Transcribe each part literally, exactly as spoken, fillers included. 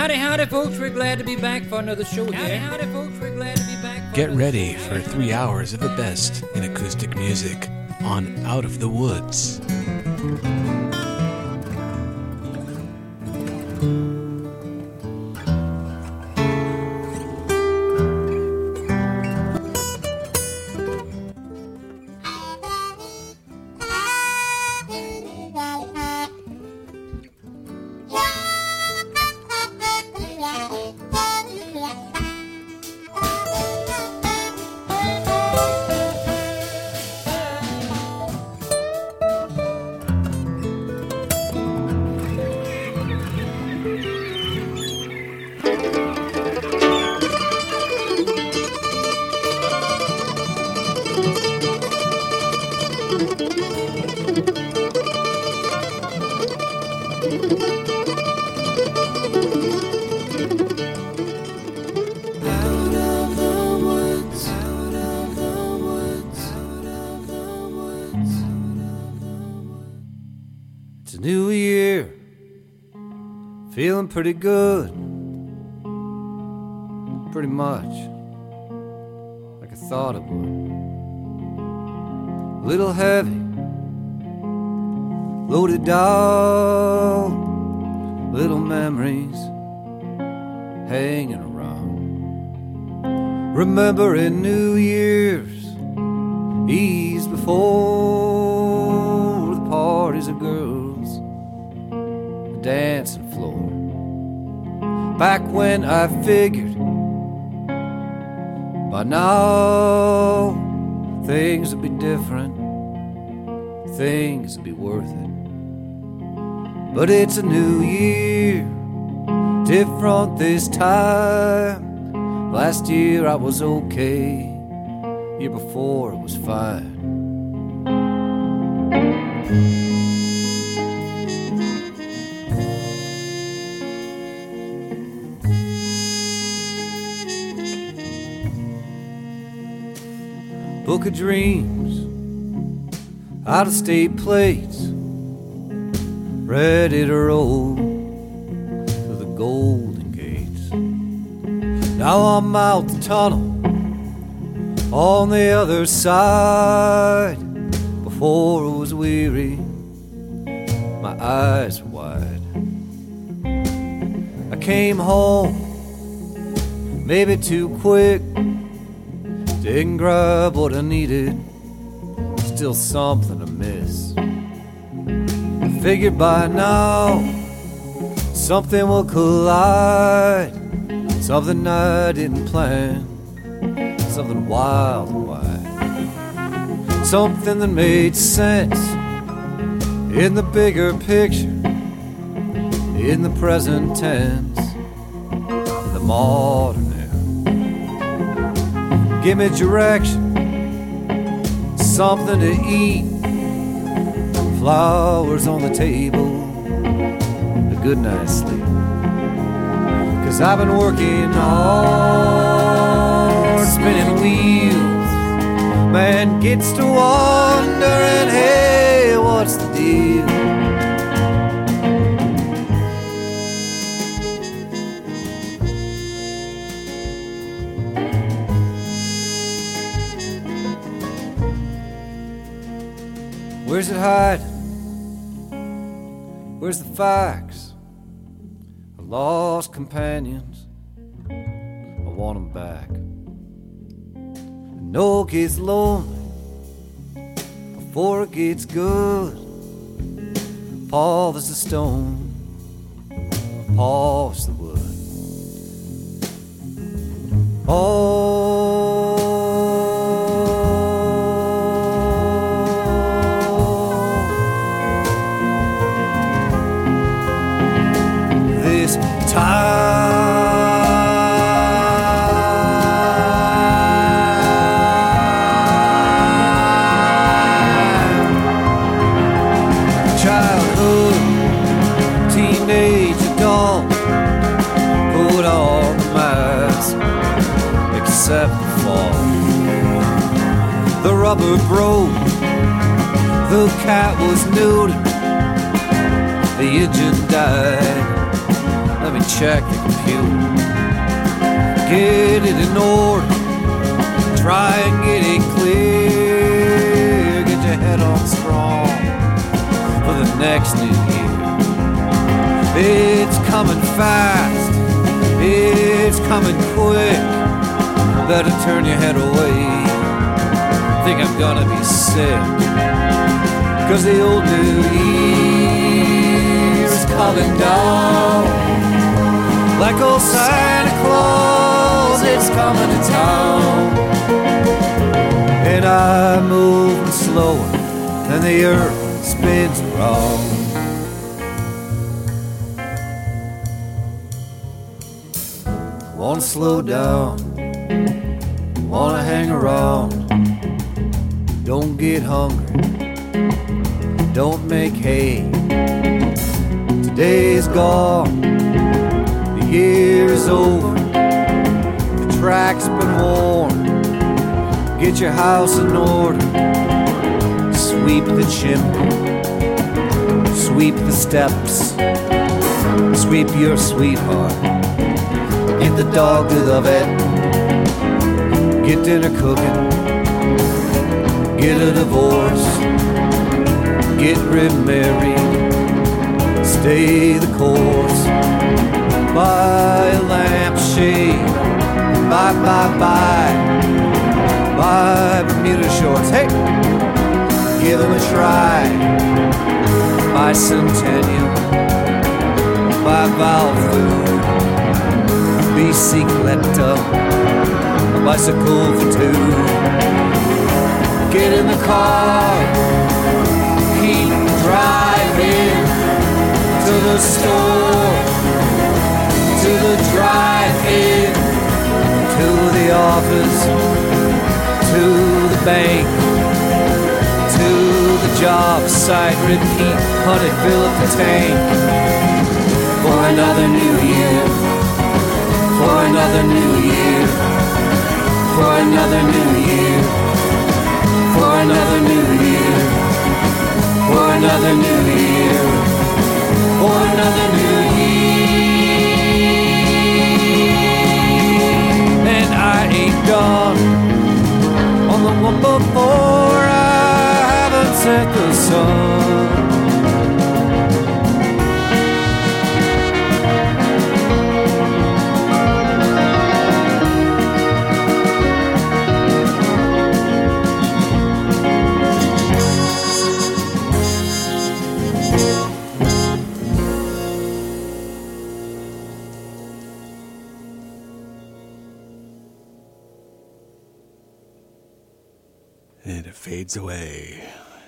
Howdy, howdy, folks. We're glad to be back for another show here. Howdy, howdy, folks. We're glad to be back for Get ready for three hours of the best in acoustic music on Out of the Woods. New year, feeling pretty good, pretty much like I thought it would. A little heavy, loaded down, little memories hanging around, remembering New Year's Eves before the parties of girls, dancing floor. Back when I figured by now things would be different, things would be worth it. But it's a new year, different this time. Last year I was okay, year before it was fine. Book of dreams, out-of-state plates, ready to roll through the Golden Gates. Now I'm out the tunnel, on the other side. Before I was weary, my eyes were wide. I came home, maybe too quick, didn't grab what I needed, still something to miss. I figured by now something will collide, something I didn't plan, something wild and wide, something that made sense in the bigger picture, in the present tense, in the modern. Give me direction, something to eat, flowers on the table, a good night's sleep. Cause I've been working hard, spinning wheels. Man gets to wondering, hey, what's the deal? Where's it hiding? Where's the facts? I lost companions, I want them back. I know it gets lonely before it gets good. Paul is the stone, Paul is the wood. Oh, rubber broke, the cat was neutered, the engine died. Let me check the computer, get it in order, try and get it clear, get your head on strong for the next new year. It's coming fast, it's coming quick, better turn your head away, think I'm gonna be sick, 'cause the old New Year's coming down, like old Santa Claus, it's coming to town. And I'm moving slower than the earth spins around. Wanna slow down, wanna hang around, don't get hungry, don't make hay. Today's gone, the year's over, the track's been worn. Get your house in order, sweep the chimney, sweep the steps, sweep your sweetheart, get the dog to the vet, get dinner cooking, get a divorce, get remarried, stay the course, buy a lampshade, buy, buy, buy, buy Bermuda shorts, hey, give them a try, buy Centennial, buy Valve food, bicicletta, a bicycle for two, get in the car, keep driving, to the store, to the drive-in, to the office, to the bank, to the job site, repeat, honey, fill up the tank, for another new year, for another new year, for another new year, for another new year, for another new year, for another new year. And I ain't gone on the one before, I haven't set the sun. And it fades away.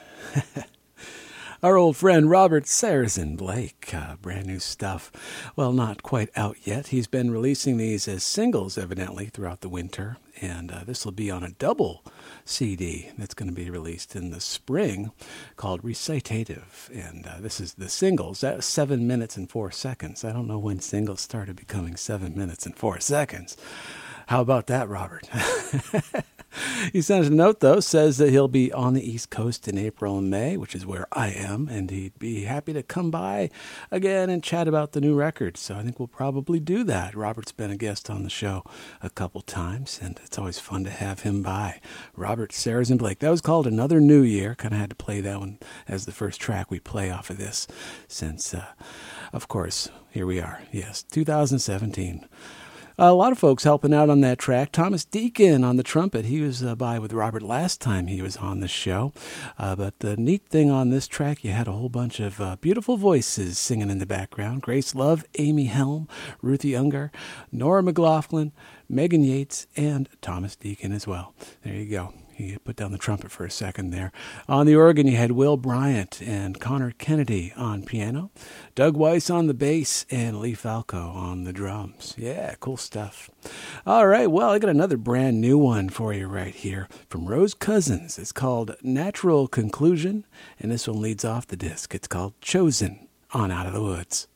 Our old friend Robert Saracen Blake, uh, brand new stuff. Well, not quite out yet. He's been releasing these as singles, evidently, throughout the winter. And uh, this will be on a double C D that's going to be released in the spring called Recitative. And uh, this is the singles. That's seven minutes and four seconds. I don't know when singles started becoming seven minutes and four seconds. How about that, Robert? He sent a note, though, says that he'll be on the East Coast in April and May, which is where I am, and he'd be happy to come by again and chat about the new record. So I think we'll probably do that. Robert's been a guest on the show a couple times, and it's always fun to have him by. Robert Saracen Blake. That was called Another New Year. Kind of had to play that one as the first track we play off of this since, uh, of course, here we are. Yes, two thousand seventeen. A lot of folks helping out on that track. Thomas Deacon on the trumpet. He was uh, by with Robert last time he was on the show. Uh, but the neat thing on this track, you had a whole bunch of uh, beautiful voices singing in the background. Grace Love, Amy Helm, Ruthie Unger, Nora McLaughlin, Megan Yates, and Thomas Deacon as well. There you go. He put down the trumpet for a second there. On the organ, you had Will Bryant and Connor Kennedy on piano, Doug Weiss on the bass, and Lee Falco on the drums. Yeah, cool stuff. All right, well, I got another brand new one for you right here from Rose Cousins. It's called Natural Conclusion, and this one leads off the disc. It's called Chosen on Out of the Woods.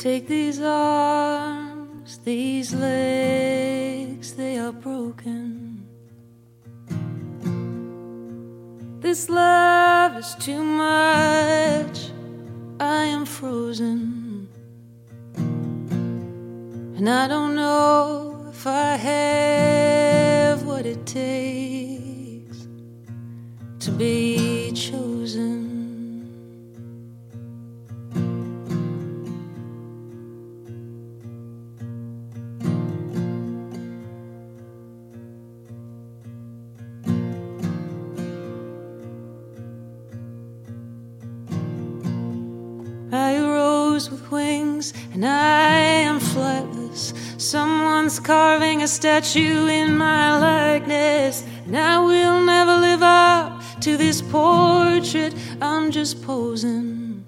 Take these arms, these legs, they are broken. This love is too much, I am frozen. And I don't know if I have what it takes to be chosen. I rose with wings and I am flightless. Someone's carving a statue in my likeness, and I will never live up to this portrait. I'm just posing,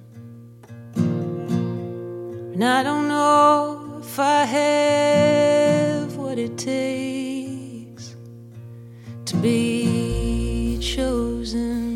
and I don't know if I have what it takes to be chosen.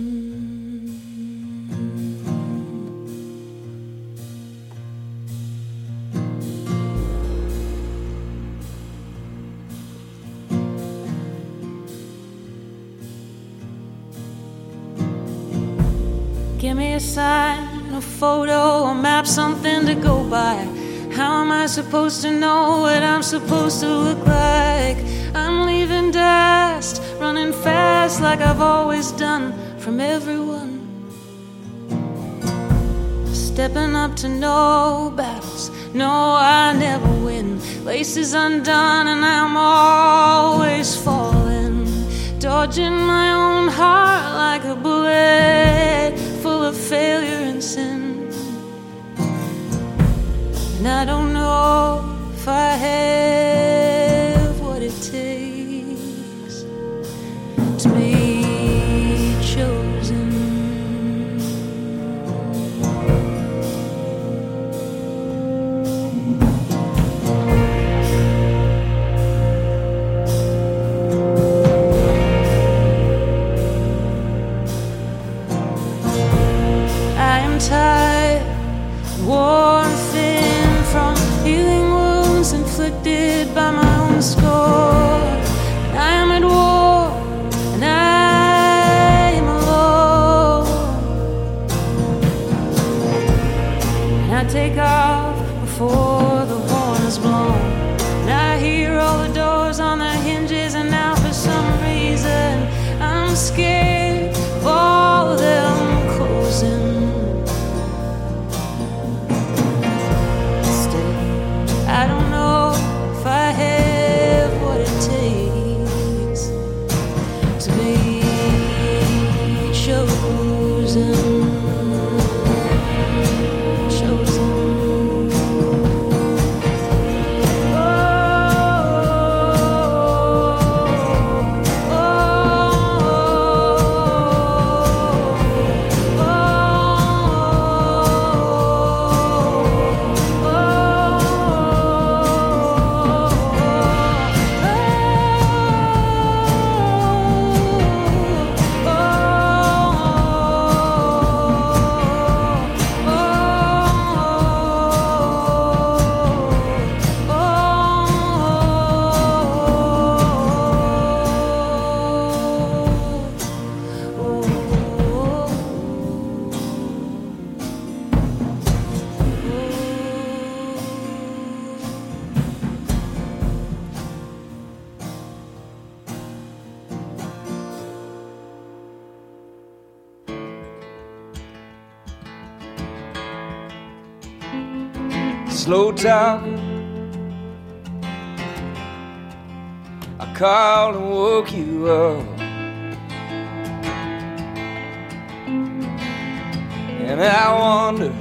Give me a sign, a photo, a map, something to go by. How am I supposed to know what I'm supposed to look like? I'm leaving dust, running fast like I've always done from everyone. Stepping up to no battles, no, I never win. Laces undone and I'm always falling, dodging my own heart like a bullet, full of failure and sin. And I don't know if I have what it takes to be chosen. Tired, worn thin from healing wounds inflicted by my own score. And I am at war, and I am alone. And I take off before the horn is blown. And I hear all the doors on their hinges, and now for some reason I'm scared of all of them closing. I don't know if I have what it takes to be chosen. Slow talking, I called and woke you up, and I wonder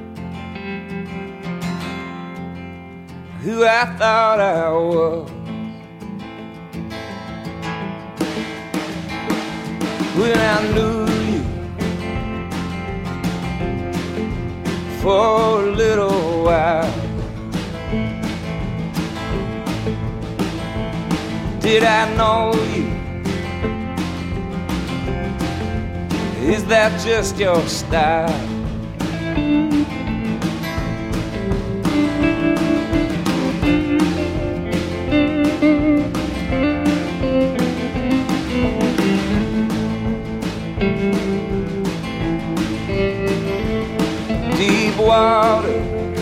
who I thought I was. When I knew you for a little while, did I know you? Is that just your style? deep water,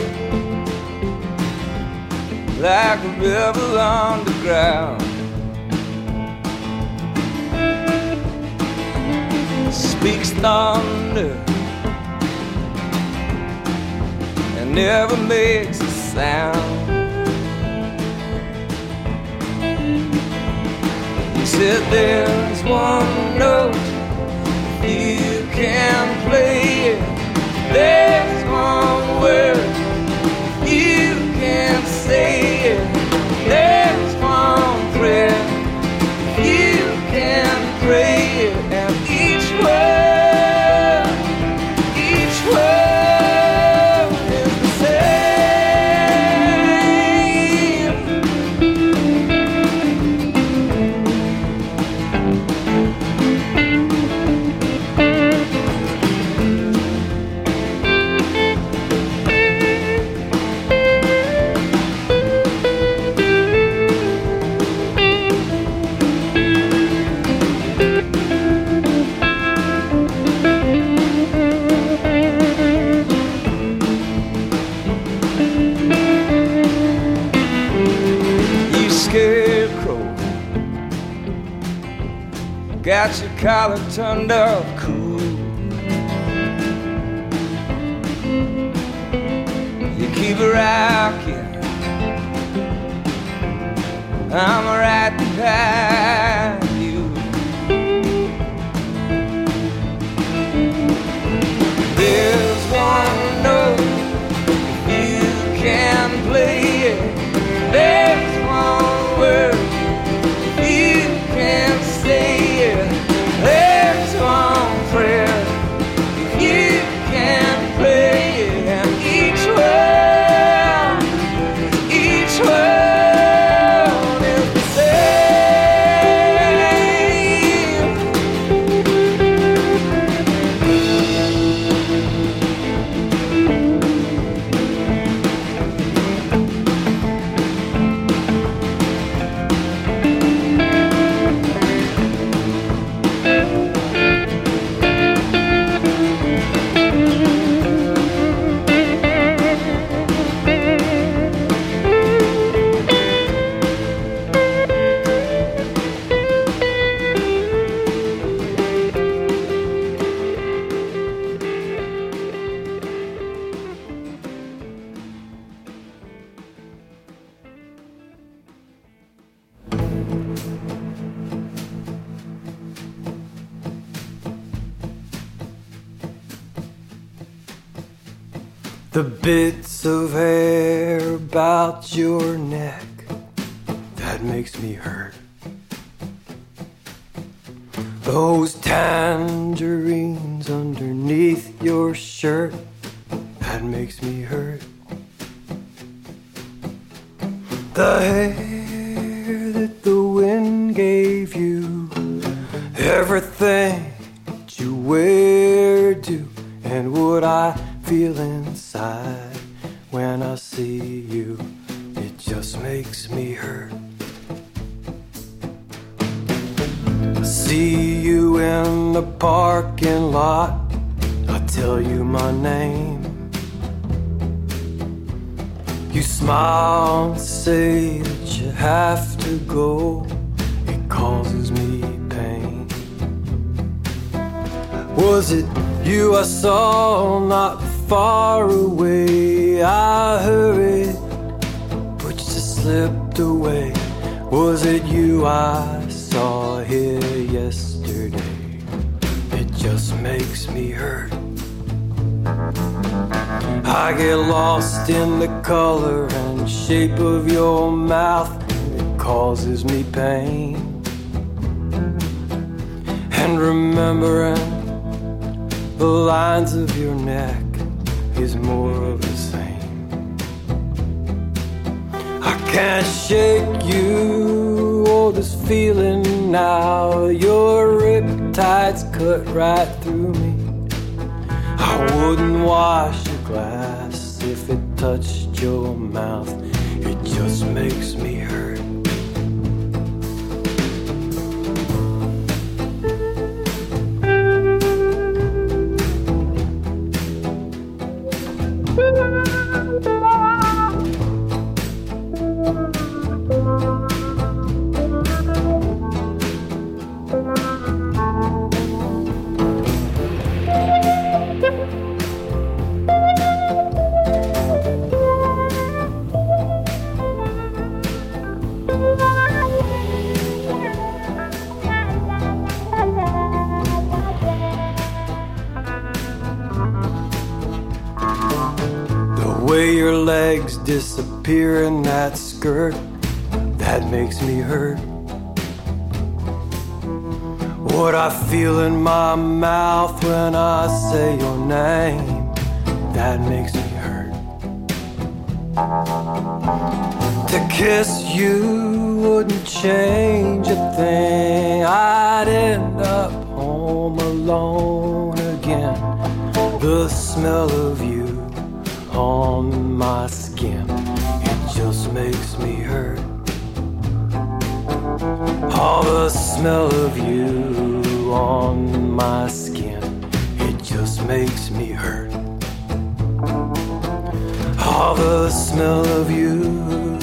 like a river underground. Speaks thunder and never makes a sound. He said there's one note, you can play it. There's one word, you can say it. There's one prayer, you can pray it. And each word, each word is the same. Got your collar turned up cool. You keep rocking, I'm right behind you. There's one note, you can play it. There's one word, you can say it. There's one prayer, you can pray it. And each word, each word is the The bits of hair about your neck, that makes me hurt. Those tangerines underneath your shirt, that makes me hurt. The hair that the wind gave you, everything that you wear do, and what I feel inside when I see you, it just makes me hurt. I see you in the parking lot, I tell you my name. You smile and say that you have to go, it causes me pain. Was it you I saw not far away? I hurried, but you just slipped away. Was it you I saw here yesterday? It just makes me hurt. I get lost in the color and shape of your mouth, it causes me pain. And remembering the lines of your neck is more of the same. I can't shake you or this feeling now. Your riptide's cut right through me. I wouldn't wash a glass if it touched your mouth. It just makes me hurt. Your legs disappear in that skirt, that makes me hurt. What I feel in my mouth when I say your name, that makes me hurt. To kiss you wouldn't change a thing. I'd end up home alone again. The smell of you on my skin, it just makes me hurt. All the smell of you on my skin, it just makes me hurt. All the smell of you.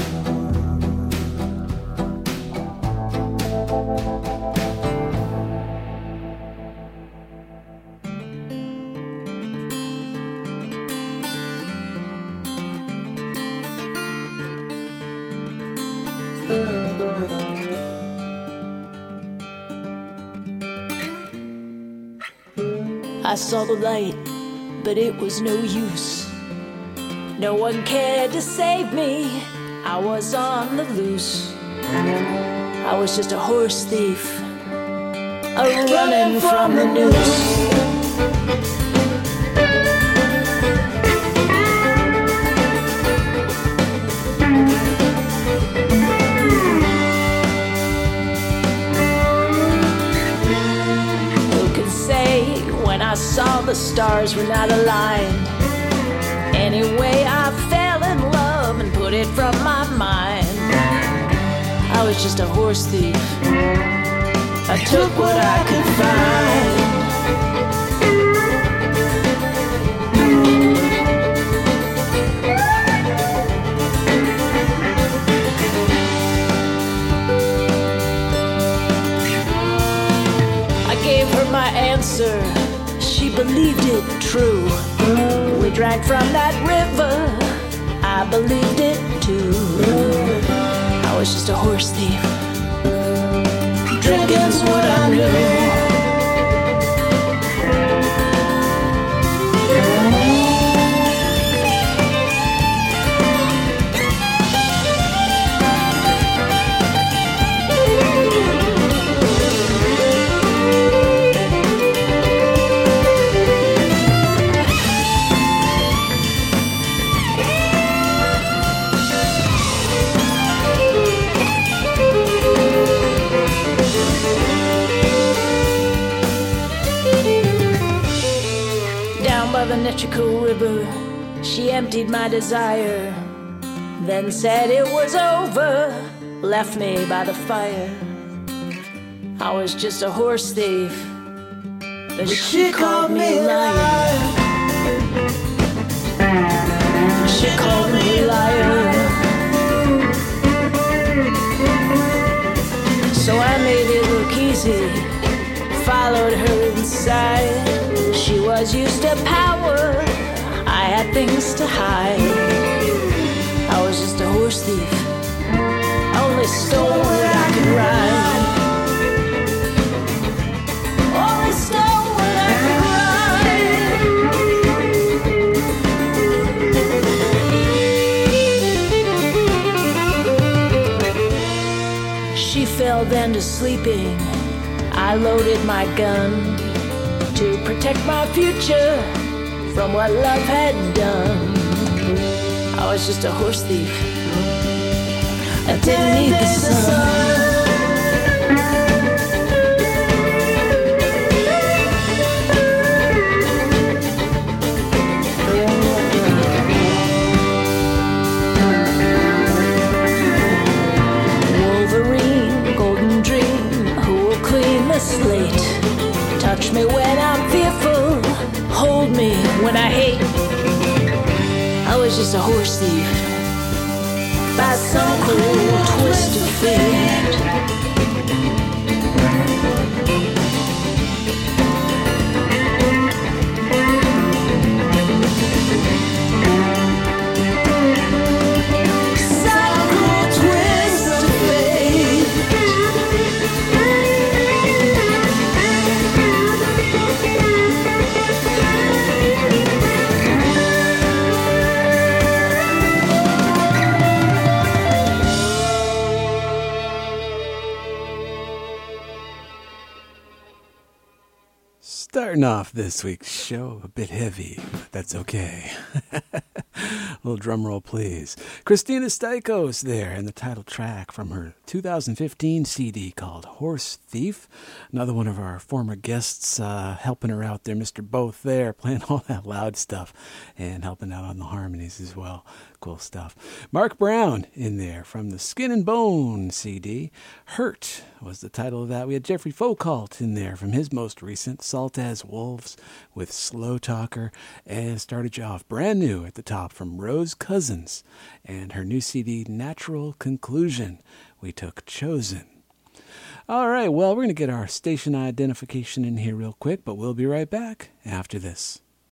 I saw the light, but it was no use. No one cared to save me. I was on the loose. I was just a horse thief, a running from the noose. I saw the stars were not aligned. Anyway, I fell in love and put it from my mind. I was just a horse thief. I took what I could find. I gave her my answer. She believed it true. We drank from that river. I believed it too. I was just a horse thief. Drinking's what I knew. The Nechico River, she emptied my desire, then said it was over, left me by the fire. I was just a horse thief, but she called me liar. She called me liar. So I made it look easy, followed her inside. She was used to power, I had things to hide. I was just a horse thief, only stole what I could ride. Only stole what I could ride. She fell then to sleeping. I loaded my gun to protect my future from what love had done. I was just a horse thief. I didn't need the sun. Wolverine, golden dream, who will clean the slate? Touch me when I'm fearful, hold me when I hate. I was just a horse thief by some cruel twist of fate. Some cruel twist of fate. Starting off this week's show a bit heavy, but that's okay. A little drum roll, please. Christina Stikos there, and the title track from her two thousand fifteen C D called Horse Thief. Another one of our former guests uh, helping her out there, Mister Both there, playing all that loud stuff and helping out on the harmonies as well. Cool stuff. Mark Brown in there from the Skin and Bone C D. Hurt was the title of that. We had Jeffrey Foucault in there from his most recent Salt as Wolves with Slow Talker, and started you off brand new at the top from Rose Cousins and her new C D Natural Conclusion. We took Chosen. All right, well, we're going to get our station identification in here real quick, but we'll be right back after this.